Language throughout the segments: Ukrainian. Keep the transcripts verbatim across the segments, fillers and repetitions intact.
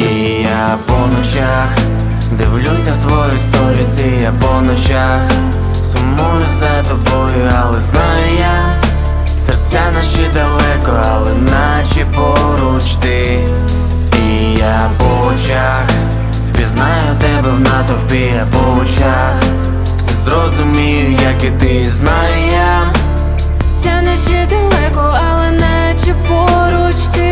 І я по ночах дивлюся в твої сторіс, і я по ночах сумую за тобою, але знаю я, серця наші далеко, але наче поруч ти. І я по очах впізнаю тебе в натовпі, я по очах все зрозумію, як і ти, знаю я, серця наші далеко, але наче поруч ти.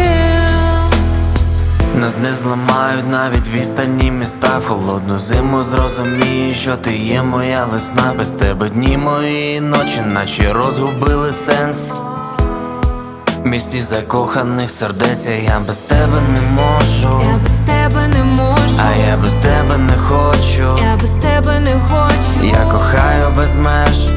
Нас не зламають навіть відстані міста. В холодну зиму зрозумієш, що ти є моя весна. Без тебе дні мої ночі, наче розгубили сенс. В місті закоханих сердець, я без тебе не можу. Я без тебе не можу, а я без тебе не хочу. Я без тебе не хочу. Я кохаю без меж.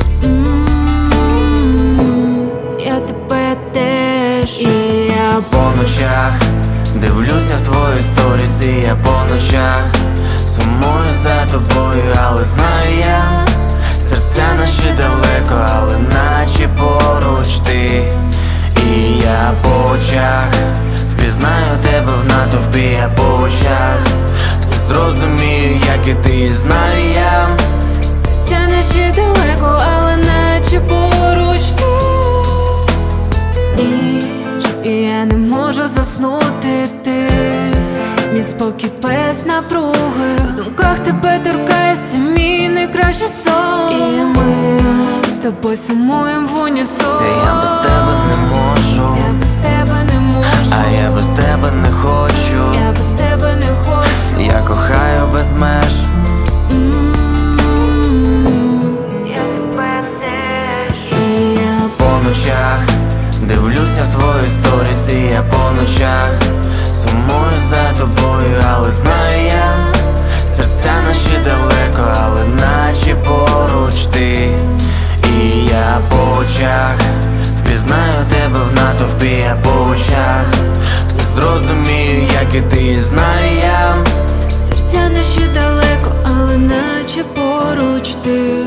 М-м-м, я тебе теж. І я по ночах дивлюся в твої сторіс, і я по ночах сумую за тобою, але знаю я, серця наші далеко, але наче поруч ти. І я по очах впізнаю тебе в натовпі, я по очах все зрозумію, як і ти, знаю я, серця наші далеко, але наче поруч ти. Ніч, і я не можу заснути, ти мій спокій без напруги. В думках тебе торкається мій найкращий сон. І ми з тобою сумуємо в унісон. це я без тебе не можу. Я без тебе не можу, А я без тебе не хочу. Я без тебе не хочу. Я кохаю без меж. М-м-м, я тебе теж. І я По ночах дивлюся в твої сторіс, і я по ночах сумую за тобою, але знаю я, серця наші далеко, але наче поруч ти. І я по очах впізнаю тебе в натовпі, я по очах все зрозумію, як і ти, знаю я, серця наші далеко, але наче поруч ти.